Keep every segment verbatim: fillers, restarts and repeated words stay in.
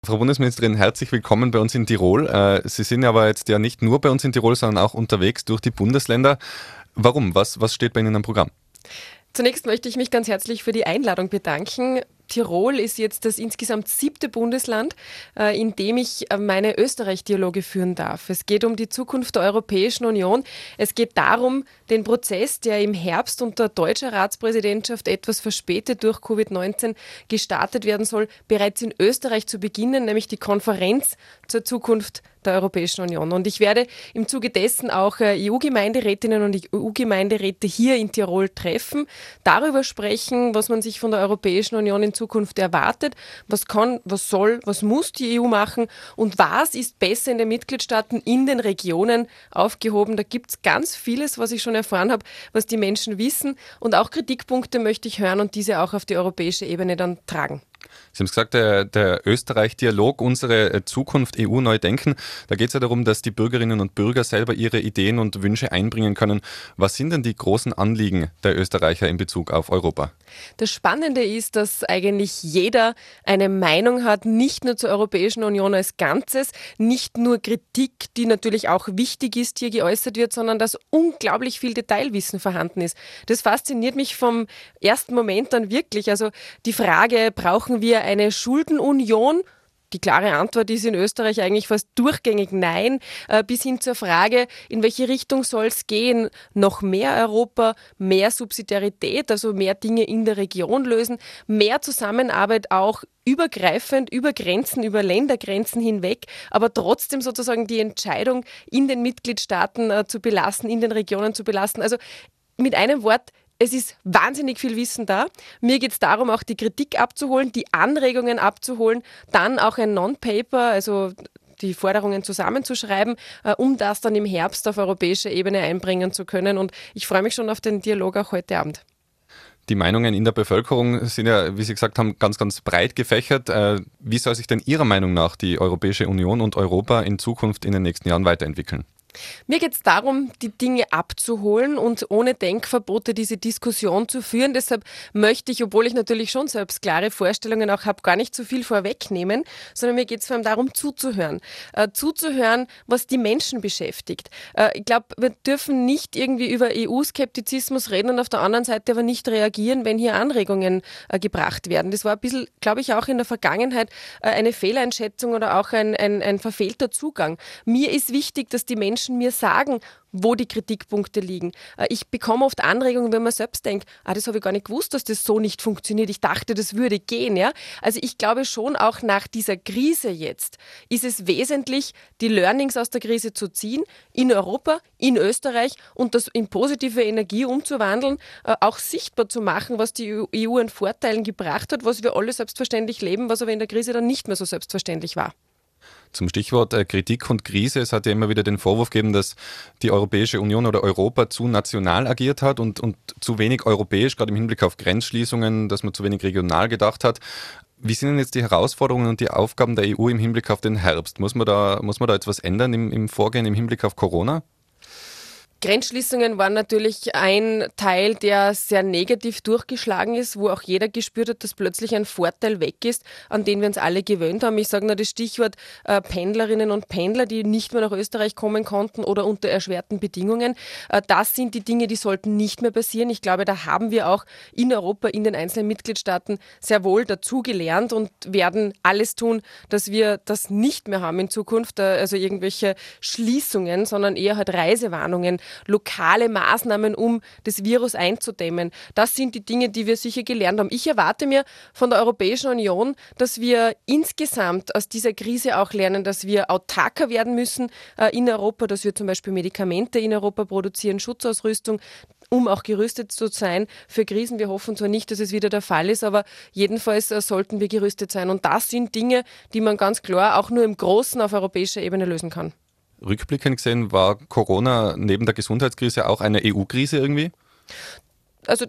Frau Bundesministerin, herzlich willkommen bei uns in Tirol. Äh, Sie sind aber jetzt ja nicht nur bei uns in Tirol, sondern auch unterwegs durch die Bundesländer. Warum? Was, was steht bei Ihnen am Programm? Zunächst möchte ich mich ganz herzlich für die Einladung bedanken. Tirol ist jetzt das insgesamt siebte Bundesland, äh, in dem ich äh, meine Österreich-Dialoge führen darf. Es geht um die Zukunft der Europäischen Union. Es geht darum, den Prozess, der im Herbst unter deutscher Ratspräsidentschaft etwas verspätet durch Covid neunzehn gestartet werden soll, bereits in Österreich zu beginnen, nämlich die Konferenz zur Zukunft der Europäischen Union. Und ich werde im Zuge dessen auch äh, E U-Gemeinderätinnen und E U-Gemeinderäte hier in Tirol treffen, darüber sprechen, was man sich von der Europäischen Union in Zukunft erwartet, was kann, was soll, was muss die E U machen und was ist besser in den Mitgliedstaaten, in den Regionen aufgehoben. Da gibt es ganz vieles, was ich schon erfahren habe, was die Menschen wissen, und auch Kritikpunkte möchte ich hören und diese auch auf die europäische Ebene dann tragen. Sie haben es gesagt, der, der Österreich-Dialog, unsere Zukunft, E U neu denken. Da geht es ja darum, dass die Bürgerinnen und Bürger selber ihre Ideen und Wünsche einbringen können. Was sind denn die großen Anliegen der Österreicher in Bezug auf Europa? Das Spannende ist, dass eigentlich jeder eine Meinung hat, nicht nur zur Europäischen Union als Ganzes, nicht nur Kritik, die natürlich auch wichtig ist, hier geäußert wird, sondern dass unglaublich viel Detailwissen vorhanden ist. Das fasziniert mich vom ersten Moment an wirklich. Also die Frage, brauchen wir eine Schuldenunion? Die klare Antwort ist in Österreich eigentlich fast durchgängig nein, bis hin zur Frage, in welche Richtung soll es gehen? Noch mehr Europa, mehr Subsidiarität, also mehr Dinge in der Region lösen, mehr Zusammenarbeit auch übergreifend, über Grenzen, über Ländergrenzen hinweg, aber trotzdem sozusagen die Entscheidung in den Mitgliedstaaten äh, zu belassen, in den Regionen zu belassen. Also mit einem Wort, es ist wahnsinnig viel Wissen da. Mir geht es darum, auch die Kritik abzuholen, die Anregungen abzuholen, dann auch ein Non-Paper, also die Forderungen zusammenzuschreiben, äh, um das dann im Herbst auf europäischer Ebene einbringen zu können. Und ich freue mich schon auf den Dialog auch heute Abend. Die Meinungen in der Bevölkerung sind ja, wie Sie gesagt haben, ganz, ganz breit gefächert. Äh, wie soll sich denn Ihrer Meinung nach die Europäische Union und Europa in Zukunft in den nächsten Jahren weiterentwickeln? Mir geht es darum, die Dinge abzuholen und ohne Denkverbote diese Diskussion zu führen. Deshalb möchte ich, obwohl ich natürlich schon selbst klare Vorstellungen auch habe, gar nicht zu viel vorwegnehmen, sondern mir geht es vor allem darum, zuzuhören. Äh, zuzuhören, was die Menschen beschäftigt. Äh, ich glaube, wir dürfen nicht irgendwie über E U-Skeptizismus reden und auf der anderen Seite aber nicht reagieren, wenn hier Anregungen äh, gebracht werden. Das war ein bisschen, glaube ich, auch in der Vergangenheit äh, eine Fehleinschätzung oder auch ein, ein, ein verfehlter Zugang. Mir ist wichtig, dass die Menschen mir sagen, wo die Kritikpunkte liegen. Ich bekomme oft Anregungen, wenn man selbst denkt, ah, das habe ich gar nicht gewusst, dass das so nicht funktioniert. Ich dachte, das würde gehen. Ja? Also ich glaube schon, auch nach dieser Krise jetzt ist es wesentlich, die Learnings aus der Krise zu ziehen, in Europa, in Österreich und das in positive Energie umzuwandeln, auch sichtbar zu machen, was die E U an Vorteilen gebracht hat, was wir alle selbstverständlich leben, was aber in der Krise dann nicht mehr so selbstverständlich war. Zum Stichwort äh, Kritik und Krise. Es hat ja immer wieder den Vorwurf gegeben, dass die Europäische Union oder Europa zu national agiert hat und, und zu wenig europäisch, gerade im Hinblick auf Grenzschließungen, dass man zu wenig regional gedacht hat. Wie sind denn jetzt die Herausforderungen und die Aufgaben der E U im Hinblick auf den Herbst? Muss man da, muss man da etwas ändern im, im Vorgehen im Hinblick auf Corona? Grenzschließungen waren natürlich ein Teil, der sehr negativ durchgeschlagen ist, wo auch jeder gespürt hat, dass plötzlich ein Vorteil weg ist, an den wir uns alle gewöhnt haben. Ich sage nur das Stichwort äh, Pendlerinnen und Pendler, die nicht mehr nach Österreich kommen konnten oder unter erschwerten Bedingungen. Äh, das sind die Dinge, die sollten nicht mehr passieren. Ich glaube, da haben wir auch in Europa, in den einzelnen Mitgliedstaaten sehr wohl dazugelernt und werden alles tun, dass wir das nicht mehr haben in Zukunft, äh, also irgendwelche Schließungen, sondern eher halt Reisewarnungen, lokale Maßnahmen, um das Virus einzudämmen. Das sind die Dinge, die wir sicher gelernt haben. Ich erwarte mir von der Europäischen Union, dass wir insgesamt aus dieser Krise auch lernen, dass wir autarker werden müssen äh, in Europa, dass wir zum Beispiel Medikamente in Europa produzieren, Schutzausrüstung, um auch gerüstet zu sein für Krisen. Wir hoffen zwar nicht, dass es wieder der Fall ist, aber jedenfalls äh, sollten wir gerüstet sein. Und das sind Dinge, die man ganz klar auch nur im Großen auf europäischer Ebene lösen kann. Rückblickend gesehen, war Corona neben der Gesundheitskrise auch eine E U-Krise irgendwie? Also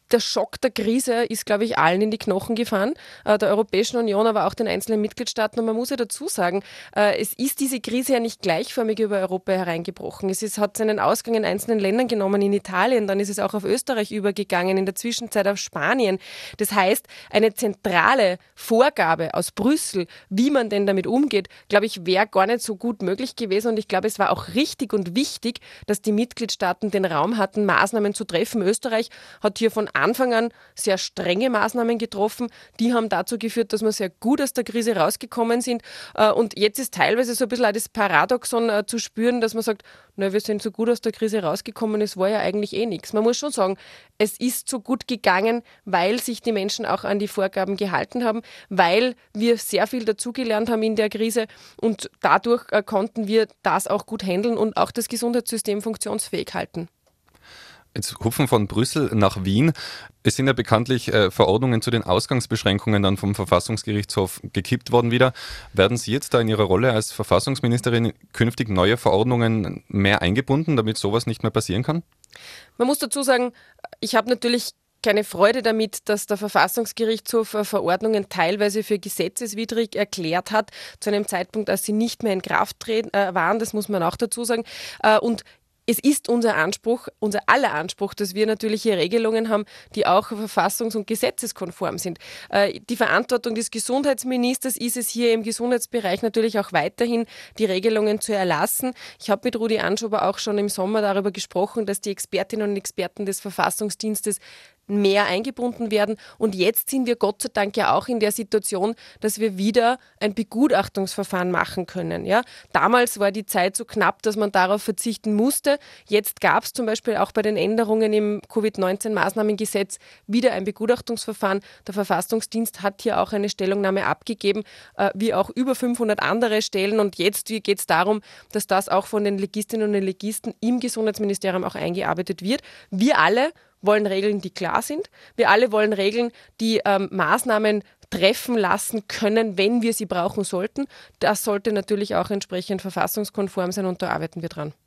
Der Schock der Krise ist, glaube ich, allen in die Knochen gefahren, äh, der Europäischen Union, aber auch den einzelnen Mitgliedstaaten. Und man muss ja dazu sagen, äh, es ist diese Krise ja nicht gleichförmig über Europa hereingebrochen. Es ist, hat seinen Ausgang in einzelnen Ländern genommen, in Italien, dann ist es auch auf Österreich übergegangen, in der Zwischenzeit auf Spanien. Das heißt, eine zentrale Vorgabe aus Brüssel, wie man denn damit umgeht, glaube ich, wäre gar nicht so gut möglich gewesen. Und ich glaube, es war auch richtig und wichtig, dass die Mitgliedstaaten den Raum hatten, Maßnahmen zu treffen. Österreich hat hier von Anfang an sehr strenge Maßnahmen getroffen. Die haben dazu geführt, dass wir sehr gut aus der Krise rausgekommen sind. Und jetzt ist teilweise so ein bisschen auch das Paradoxon zu spüren, dass man sagt, na, wir sind so gut aus der Krise rausgekommen, es war ja eigentlich eh nichts. Man muss schon sagen, es ist so gut gegangen, weil sich die Menschen auch an die Vorgaben gehalten haben, weil wir sehr viel dazugelernt haben in der Krise und dadurch konnten wir das auch gut handeln und auch das Gesundheitssystem funktionsfähig halten. Jetzt hupfen von Brüssel nach Wien. Es sind ja bekanntlich äh, Verordnungen zu den Ausgangsbeschränkungen dann vom Verfassungsgerichtshof gekippt worden wieder. Werden Sie jetzt da in Ihrer Rolle als Verfassungsministerin künftig neue Verordnungen mehr eingebunden, damit sowas nicht mehr passieren kann? Man muss dazu sagen, ich habe natürlich keine Freude damit, dass der Verfassungsgerichtshof Verordnungen teilweise für gesetzeswidrig erklärt hat, zu einem Zeitpunkt, als sie nicht mehr in Kraft treten, äh, waren, das muss man auch dazu sagen. Äh, und Es ist unser Anspruch, unser aller Anspruch, dass wir natürlich hier Regelungen haben, die auch verfassungs- und gesetzeskonform sind. Die Verantwortung des Gesundheitsministers ist es hier im Gesundheitsbereich natürlich auch weiterhin, die Regelungen zu erlassen. Ich habe mit Rudi Anschober auch schon im Sommer darüber gesprochen, dass die Expertinnen und Experten des Verfassungsdienstes mehr eingebunden werden. Und jetzt sind wir Gott sei Dank ja auch in der Situation, dass wir wieder ein Begutachtungsverfahren machen können. Ja? Damals war die Zeit so knapp, dass man darauf verzichten musste. Jetzt gab es zum Beispiel auch bei den Änderungen im Covid neunzehn Maßnahmengesetz wieder ein Begutachtungsverfahren. Der Verfassungsdienst hat hier auch eine Stellungnahme abgegeben, äh, wie auch über fünfhundert andere Stellen. Und jetzt geht es darum, dass das auch von den Legistinnen und den Legisten im Gesundheitsministerium auch eingearbeitet wird. Wir alle wollen Regeln, die klar sind. Wir alle wollen Regeln, die ähm, Maßnahmen treffen lassen können, wenn wir sie brauchen sollten. Das sollte natürlich auch entsprechend verfassungskonform sein und da arbeiten wir dran.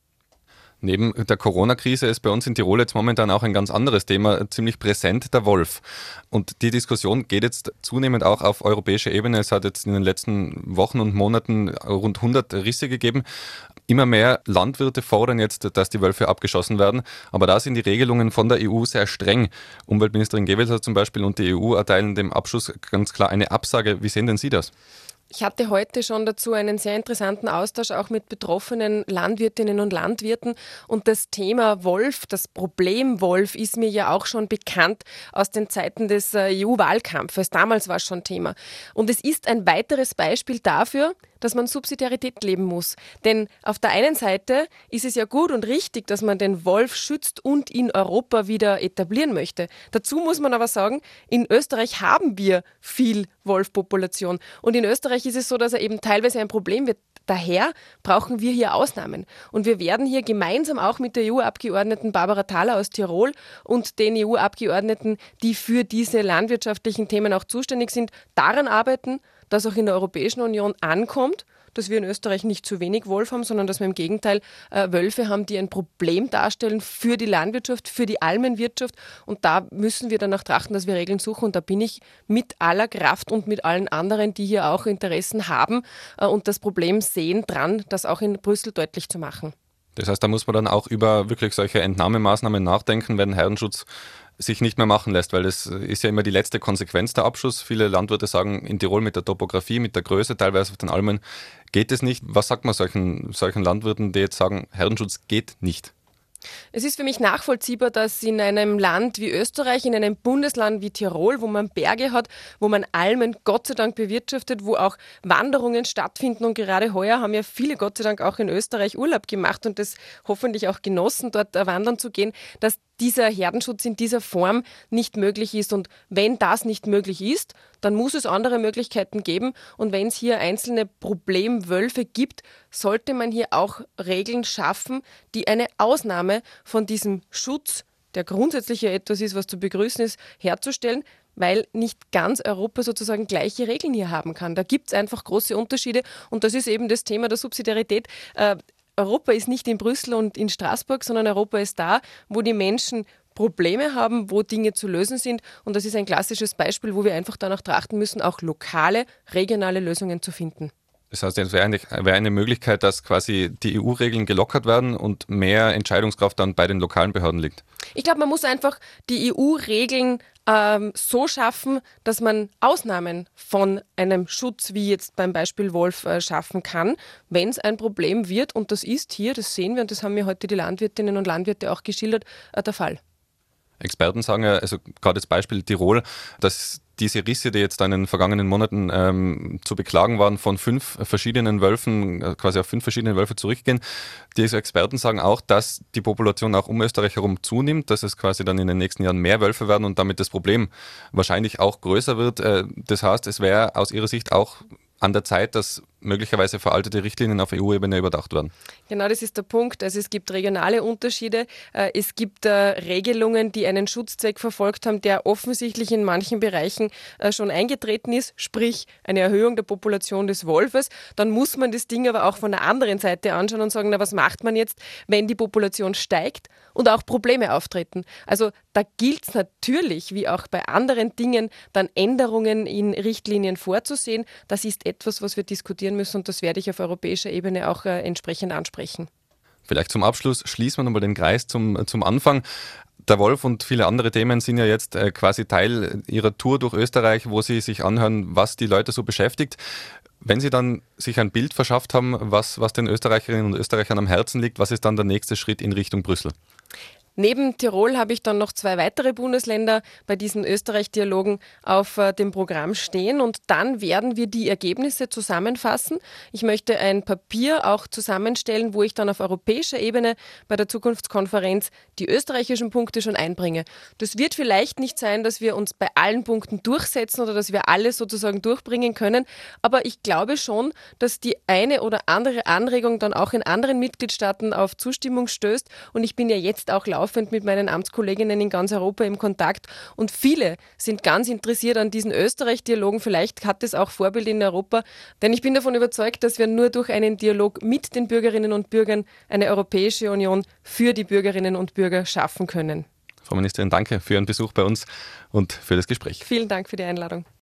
Neben der Corona-Krise ist bei uns in Tirol jetzt momentan auch ein ganz anderes Thema ziemlich präsent, der Wolf. Und die Diskussion geht jetzt zunehmend auch auf europäischer Ebene. Es hat jetzt in den letzten Wochen und Monaten rund hundert Risse gegeben. Immer mehr Landwirte fordern jetzt, dass die Wölfe abgeschossen werden. Aber da sind die Regelungen von der E U sehr streng. Umweltministerin Gewessler zum Beispiel und die E U erteilen dem Abschuss ganz klar eine Absage. Wie sehen denn Sie das? Ich hatte heute schon dazu einen sehr interessanten Austausch auch mit betroffenen Landwirtinnen und Landwirten. Und das Thema Wolf, das Problem Wolf, ist mir ja auch schon bekannt aus den Zeiten des E U-Wahlkampfes. Damals war es schon Thema. Und es ist ein weiteres Beispiel dafür, dass man Subsidiarität leben muss. Denn auf der einen Seite ist es ja gut und richtig, dass man den Wolf schützt und in Europa wieder etablieren möchte. Dazu muss man aber sagen, in Österreich haben wir viel Wolfpopulation. Und in Österreich ist es so, dass er eben teilweise ein Problem wird. Daher brauchen wir hier Ausnahmen. Und wir werden hier gemeinsam auch mit der E U-Abgeordneten Barbara Thaler aus Tirol und den E U-Abgeordneten, die für diese landwirtschaftlichen Themen auch zuständig sind, daran arbeiten, dass auch in der Europäischen Union ankommt, dass wir in Österreich nicht zu wenig Wolf haben, sondern dass wir im Gegenteil äh, Wölfe haben, die ein Problem darstellen für die Landwirtschaft, für die Almenwirtschaft. Und da müssen wir danach trachten, dass wir Regeln suchen. Und da bin ich mit aller Kraft und mit allen anderen, die hier auch Interessen haben äh, und das Problem sehen, dran, das auch in Brüssel deutlich zu machen. Das heißt, da muss man dann auch über wirklich solche Entnahmemaßnahmen nachdenken, wenn Herdenschutz sich nicht mehr machen lässt, weil das ist ja immer die letzte Konsequenz, der Abschuss. Viele Landwirte sagen, in Tirol mit der Topografie, mit der Größe, teilweise auf den Almen, geht es nicht. Was sagt man solchen, solchen Landwirten, die jetzt sagen, Herdenschutz geht nicht? Es ist für mich nachvollziehbar, dass in einem Land wie Österreich, in einem Bundesland wie Tirol, wo man Berge hat, wo man Almen Gott sei Dank bewirtschaftet, wo auch Wanderungen stattfinden und gerade heuer haben ja viele Gott sei Dank auch in Österreich Urlaub gemacht und das hoffentlich auch genossen, dort wandern zu gehen, dass dieser Herdenschutz in dieser Form nicht möglich ist. Und wenn das nicht möglich ist, dann muss es andere Möglichkeiten geben. Und wenn es hier einzelne Problemwölfe gibt, sollte man hier auch Regeln schaffen, die eine Ausnahme von diesem Schutz, der grundsätzlich ja etwas ist, was zu begrüßen ist, herzustellen, weil nicht ganz Europa sozusagen gleiche Regeln hier haben kann. Da gibt es einfach große Unterschiede und das ist eben das Thema der Subsidiarität. Äh, Europa ist nicht in Brüssel und in Straßburg, sondern Europa ist da, wo die Menschen Probleme haben, wo Dinge zu lösen sind. Und das ist ein klassisches Beispiel, wo wir einfach danach trachten müssen, auch lokale, regionale Lösungen zu finden. Das heißt, es wäre eine, wäre eine Möglichkeit, dass quasi die E U-Regeln gelockert werden und mehr Entscheidungskraft dann bei den lokalen Behörden liegt. Ich glaube, man muss einfach die E U-Regeln ähm, so schaffen, dass man Ausnahmen von einem Schutz, wie jetzt beim Beispiel Wolf, äh, schaffen kann, wenn es ein Problem wird. Und das ist hier, das sehen wir und das haben mir heute die Landwirtinnen und Landwirte auch geschildert, äh, der Fall. Experten sagen ja, also gerade das Beispiel Tirol, dass diese Risse, die jetzt in den vergangenen Monaten ähm, zu beklagen waren, von fünf verschiedenen Wölfen, äh, quasi auf fünf verschiedene Wölfe zurückgehen. Diese Experten sagen auch, dass die Population auch um Österreich herum zunimmt, dass es quasi dann in den nächsten Jahren mehr Wölfe werden und damit das Problem wahrscheinlich auch größer wird. Äh, das heißt, es wäre aus ihrer Sicht auch an der Zeit, dass möglicherweise veraltete Richtlinien auf E U-Ebene überdacht werden. Genau, das ist der Punkt. Also es gibt regionale Unterschiede. Es gibt Regelungen, die einen Schutzzweck verfolgt haben, der offensichtlich in manchen Bereichen schon eingetreten ist, sprich eine Erhöhung der Population des Wolfes. Dann muss man das Ding aber auch von der anderen Seite anschauen und sagen, na, was macht man jetzt, wenn die Population steigt und auch Probleme auftreten? Also da gilt es natürlich, wie auch bei anderen Dingen, dann Änderungen in Richtlinien vorzusehen. Das ist etwas, was wir diskutieren müssen und das werde ich auf europäischer Ebene auch äh, entsprechend ansprechen. Vielleicht zum Abschluss schließen wir nochmal den Kreis zum, zum Anfang. Der Wolf und viele andere Themen sind ja jetzt äh, quasi Teil Ihrer Tour durch Österreich, wo Sie sich anhören, was die Leute so beschäftigt. Wenn Sie dann sich ein Bild verschafft haben, was, was den Österreicherinnen und Österreichern am Herzen liegt, was ist dann der nächste Schritt in Richtung Brüssel? Neben Tirol habe ich dann noch zwei weitere Bundesländer bei diesen Österreich-Dialogen auf äh, dem Programm stehen und dann werden wir die Ergebnisse zusammenfassen. Ich möchte ein Papier auch zusammenstellen, wo ich dann auf europäischer Ebene bei der Zukunftskonferenz die österreichischen Punkte schon einbringe. Das wird vielleicht nicht sein, dass wir uns bei allen Punkten durchsetzen oder dass wir alles sozusagen durchbringen können, aber ich glaube schon, dass die eine oder andere Anregung dann auch in anderen Mitgliedstaaten auf Zustimmung stößt und ich bin ja jetzt auch laufend mit meinen Amtskolleginnen in ganz Europa im Kontakt und viele sind ganz interessiert an diesen Österreich-Dialogen. Vielleicht hat es auch Vorbild in Europa, denn ich bin davon überzeugt, dass wir nur durch einen Dialog mit den Bürgerinnen und Bürgern eine Europäische Union für die Bürgerinnen und Bürger schaffen können. Frau Ministerin, danke für Ihren Besuch bei uns und für das Gespräch. Vielen Dank für die Einladung.